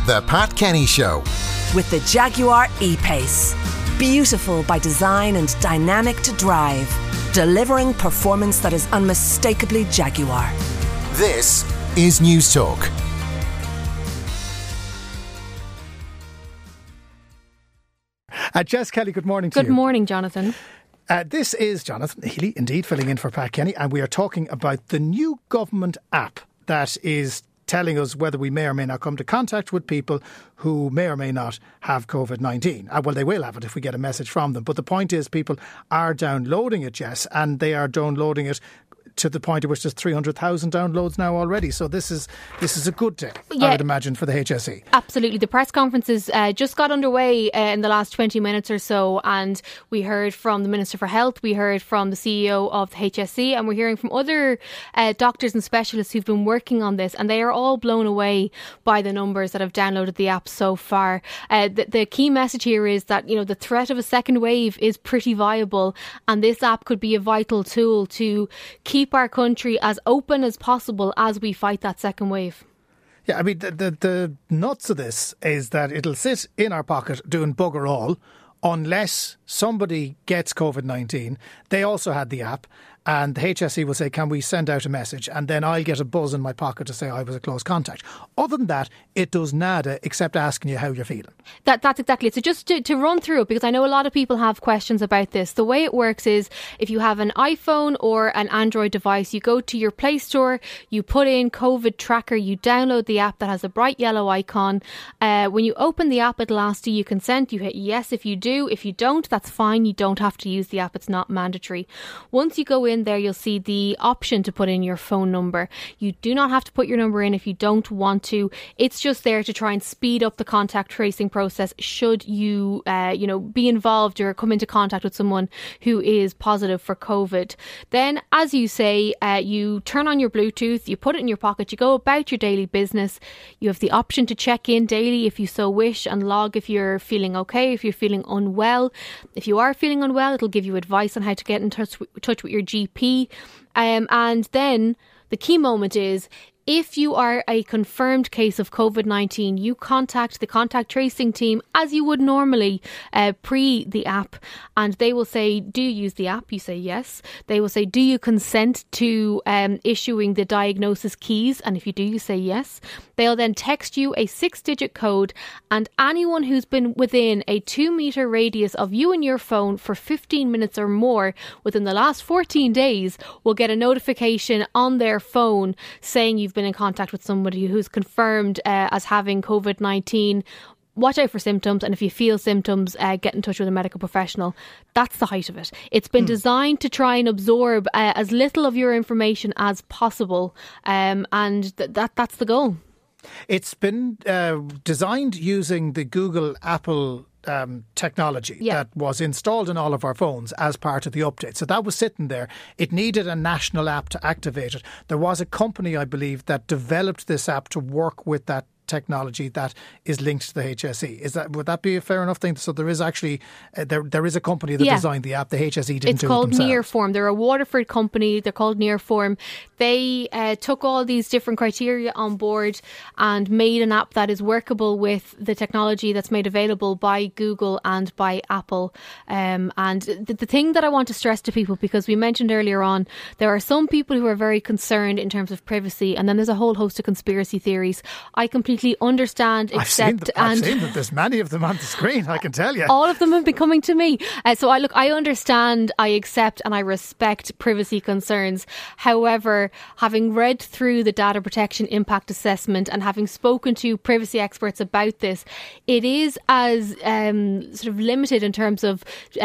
The Pat Kenny Show. With the Jaguar E-Pace. Beautiful by design and dynamic to drive. Delivering performance that is unmistakably Jaguar. This is News Talk. Jess Kelly, good morning to you. Good morning, Jonathan. This is Jonathan Healy, indeed, filling in for Pat Kenny, and we are talking about the new government app that is telling us whether we may or may not come to contact with people who may or may not have COVID-19. Well, they will have it if we get a message from them. But the point is people are downloading it, Jess, and they are downloading it to the point at which there's 300,000 downloads now already. So this is a good day, I would imagine, for the HSE. Absolutely. The press conferences just got underway in the last 20 minutes or so, and we heard from the Minister for Health, we heard from the CEO of the HSE, and we're hearing from other doctors and specialists who've been working on this, and they are all blown away by the numbers that have downloaded the app so far. The key message here is that, you know, the threat of a second wave is pretty viable, and this app could be a vital tool to keep our country as open as possible as we fight that second wave. Yeah, I mean, the nuts of this is that it'll sit in our pocket doing bugger all unless somebody gets COVID-19. They also had the app, and the HSE will say, can we send out a message? And then I'll get a buzz in my pocket to say I was a close contact. Other than that, it does nada except asking you how you're feeling. That's exactly it. So just to run through it, because I know a lot of people have questions about this. The way it works is if you have an iPhone or an Android device, you go to your Play Store, you put in COVID Tracker, you download the app that has a bright yellow icon. When you open the app, it'll ask, do you consent? You hit yes if you do. If you don't, that's fine. You don't have to use the app. It's not mandatory. Once you go in there, you'll see the option to put in your phone number. You do not have to put your number in if you don't want to. It's just there to try and speed up the contact tracing process should you, be involved or come into contact with someone who is positive for COVID. Then, as you say, you turn on your Bluetooth, you put it in your pocket, you go about your daily business. You have the option to check in daily if you so wish and log if you're feeling okay, if you're feeling unwell. If you are feeling unwell, it'll give you advice on how to get in touch with your GP. And then the key moment is, if you are a confirmed case of COVID-19, you contact the contact tracing team as you would normally pre the app, and they will say, do you use the app? You say yes. They will say, do you consent to issuing the diagnosis keys? And if you do, you say yes. They'll then text you a 6-digit code, and anyone who's been within a 2-metre radius of you and your phone for 15 minutes or more within the last 14 days will get a notification on their phone saying you've been in contact with somebody who's confirmed as having COVID-19. Watch out for symptoms, and if you feel symptoms, get in touch with a medical professional. That's the height of it. It's been designed to try and absorb as little of your information as possible, and that's the goal. It's been designed using the Google Apple technology that was installed in all of our phones as part of the update. So that was sitting there. It needed a national app to activate it. There was a company, I believe, that developed this app to work with that technology that is linked to the HSE. Would that be a fair enough thing? So there is actually there is a company that designed the app. The HSE didn't do it themselves. It's called Nearform. They're a Waterford company. They're called Nearform. They took all these different criteria on board and made an app that is workable with the technology that's made available by Google and by Apple. And the thing that I want to stress to people, because we mentioned earlier on, there are some people who are very concerned in terms of privacy, and then there's a whole host of conspiracy theories. I completely understand, accept, I've seen that. There's many of them on the screen, I can tell you. All of them have been coming to me. So I understand, I accept, and I respect privacy concerns. However, having read through the data protection impact assessment and having spoken to privacy experts about this, it is as sort of limited in terms of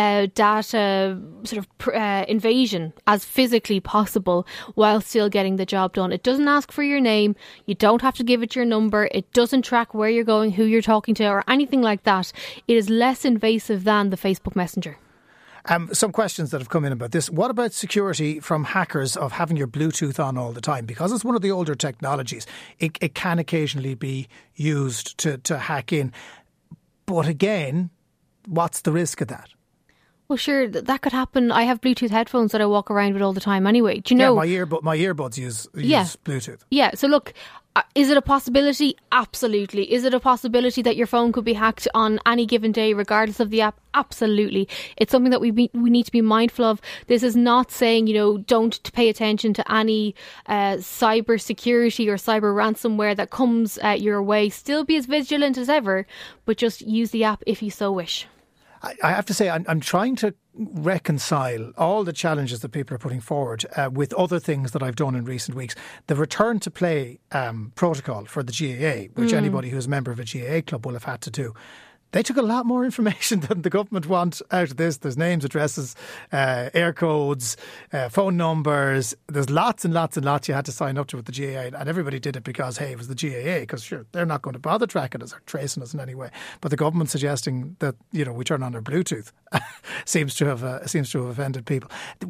data sort of invasion as physically possible while still getting the job done. It doesn't ask for your name. You don't have to give it your number. It doesn't track where you're going, who you're talking to, or anything like that. It is less invasive than the Facebook Messenger. Some questions that have come in about this. What about security from hackers of having your Bluetooth on all the time? Because it's one of the older technologies, it can occasionally be used to hack in. But again, what's the risk of that? Well, sure, that could happen. I have Bluetooth headphones that I walk around with all the time anyway. Do you know? My earbuds use Bluetooth. Yeah, so look, is it a possibility? Absolutely. Is it a possibility that your phone could be hacked on any given day, regardless of the app? Absolutely. It's something that we need to be mindful of. This is not saying, don't pay attention to any cyber security or cyber ransomware that comes your way. Still be as vigilant as ever, but just use the app if you so wish. I have to say, I'm trying to reconcile all the challenges that people are putting forward with other things that I've done in recent weeks. The return to play protocol for the GAA, which anybody who's a member of a GAA club will have had to do. They took a lot more information than the government want out of this. There's names, addresses, air codes, phone numbers. There's lots and lots and lots you had to sign up to with the GAA. And everybody did it because, hey, it was the GAA. Because, sure, they're not going to bother tracking us or tracing us in any way. But the government suggesting that, we turn on our Bluetooth seems to have offended people.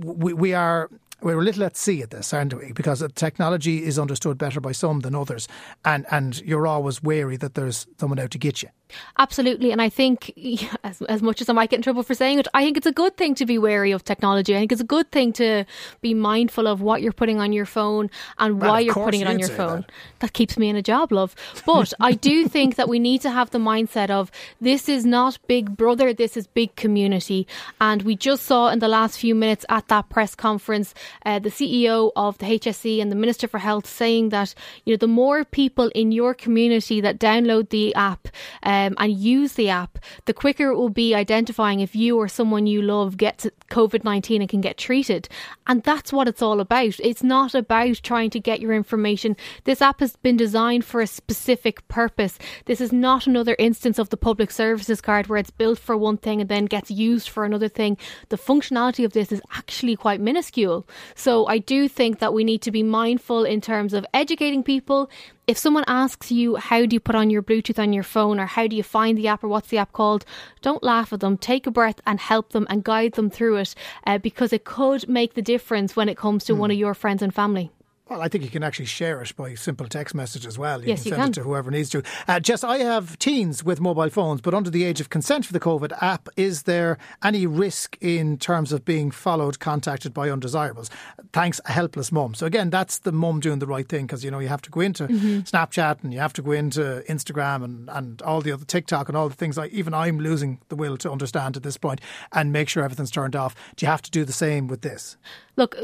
We're a little at sea at this, aren't we? Because technology is understood better by some than others. And you're always wary that there's someone out to get you. Absolutely. And I think, as much as I might get in trouble for saying it, I think it's a good thing to be wary of technology. I think it's a good thing to be mindful of what you're putting on your phone and why you're putting it on your phone. That keeps me in a job, love. But I do think that we need to have the mindset of this is not Big Brother, this is big community. And we just saw in the last few minutes at that press conference, the CEO of the HSE and the Minister for Health saying that, the more people in your community that download the app and use the app, the quicker it will be identifying if you or someone you love gets COVID-19 and can get treated. And that's what it's all about. It's not about trying to get your information. This app has been designed for a specific purpose. This is not another instance of the public services card where it's built for one thing and then gets used for another thing. The functionality of this is actually quite minuscule. So I do think that we need to be mindful in terms of educating people. If someone asks you, how do you put on your Bluetooth on your phone, or how do you find the app, or what's the app called, don't laugh at them. Take a breath and help them and guide them through it, because it could make the difference when it comes to one of your friends and family. Well, I think you can actually share it by simple text message as well. Yes, you can send it to whoever needs to. Jess, I have teens with mobile phones, but under the age of consent for the COVID app. Is there any risk in terms of being followed, contacted by undesirables? Thanks, a helpless mum. So again, that's the mum doing the right thing, because, you have to go into Snapchat and you have to go into Instagram and all the other TikTok and all the things even I'm losing the will to understand at this point, and make sure everything's turned off. Do you have to do the same with this? Look,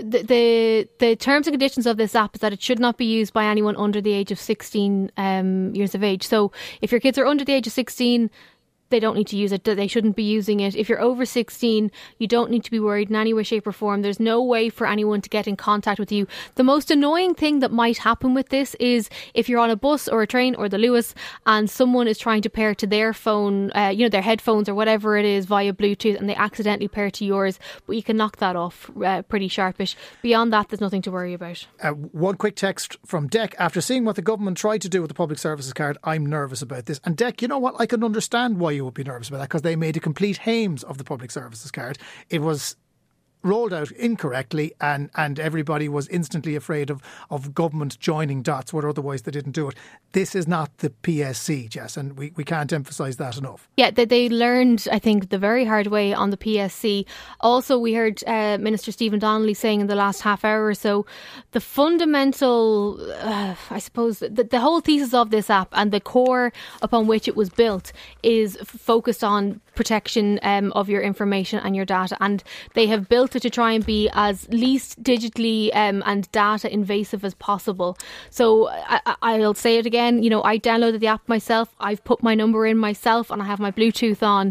the terms and conditions of this app is that it should not be used by anyone under the age of 16 years of age. So if your kids are under the age of 16, they don't need to use it. They shouldn't be using it. If you're over 16, you don't need to be worried in any way, shape or form. There's no way for anyone to get in contact with you. The most annoying thing that might happen with this is if you're on a bus or a train or the Luas and someone is trying to pair to their phone, their headphones or whatever it is via Bluetooth, and they accidentally pair to yours, but you can knock that off pretty sharpish. Beyond that, there's nothing to worry about. One quick text from Dec. After seeing what the government tried to do with the public services card, I'm nervous about this. And Dec, you know what? I can understand why you would be nervous about that, because they made a complete hames of the public services card. It was rolled out incorrectly and everybody was instantly afraid of government joining dots where otherwise they didn't do it. This is not the PSC, Jess, and we can't emphasise that enough. Yeah, they learned, I think, the very hard way on the PSC. Also, we heard Minister Stephen Donnelly saying in the last half hour or so, the fundamental, I suppose, the whole thesis of this app and the core upon which it was built is focused on protection of your information and your data, and they have built it to try and be as least digitally and data invasive as possible. So I'll say it again, I downloaded the app myself, I've put my number in myself, and I have my Bluetooth on.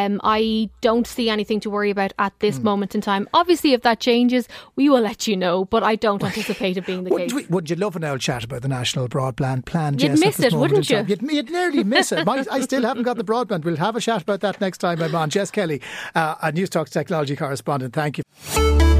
I don't see anything to worry about at this moment in time. Obviously, if that changes, we will let you know, but I don't anticipate it being the case. Would you love an old chat about the National Broadband Plan, Jess? You'd miss it, wouldn't you? You'd nearly miss it. I still haven't got the broadband. We'll have a chat about that next time I'm on. Jess Kelly, a News Talk technology correspondent. Thank you.